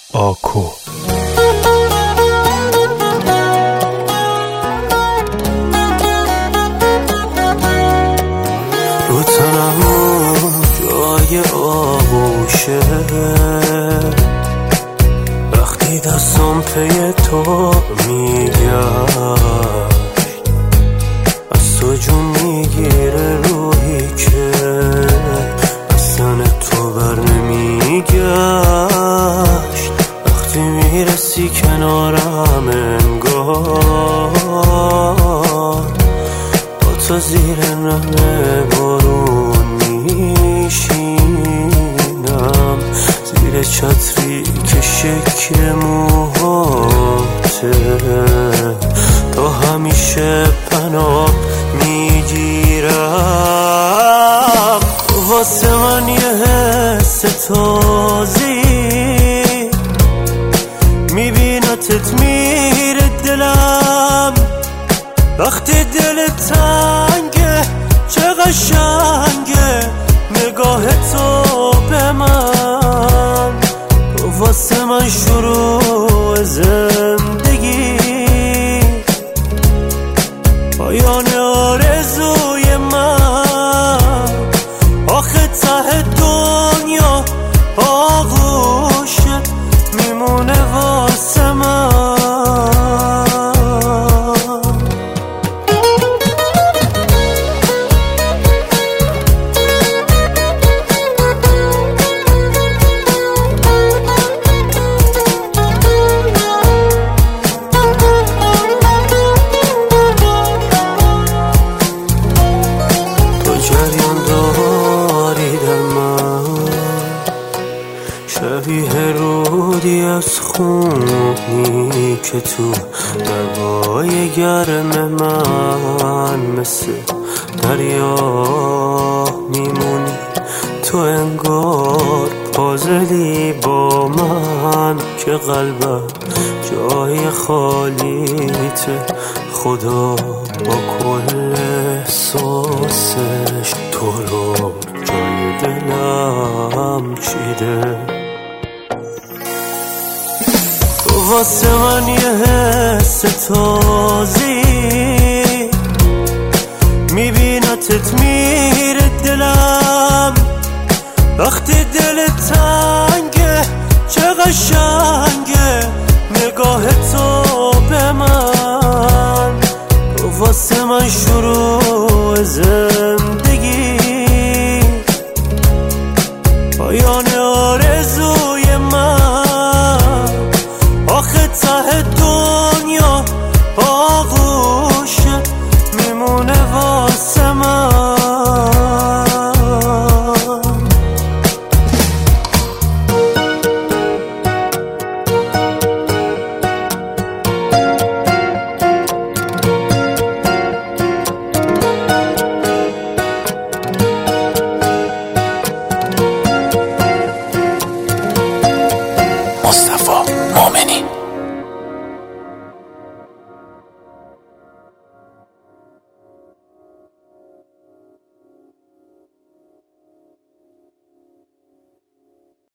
آکو رو تنم جای آغوشه، وقتی دستم پی تو میگشت، از تو جون میگیره روحی که اصلا تو بر نمیگشت. وقتی میرسی کنارم انگار با تو زیر نمه بارون میشینم، زیر چتری که شکل موهاته، تو همیشه پناه میگیرم. واسه من یه حس تازی میبینتت میره دلم، وقتی دل تنگه چه قشنگه نگاه تو به من. تو واسه من شروع زندگی، پایان آرزوی من، آخه ته دنیا آغوشه میمونه واسه من. جریان داری در من، شبیه رودی از خونی که تو دریای گرم من، مثل دریا میمونی تو، انگار پازلی با من که قلبم جای خالیته. خدا با کل احساسش تو رو جای دلم چیده. تو واسه من یه حس تازی میبینتت میره دلم، وقتی دل تنگه چه قشنگه نگاه تو به من. تو واسه من شروع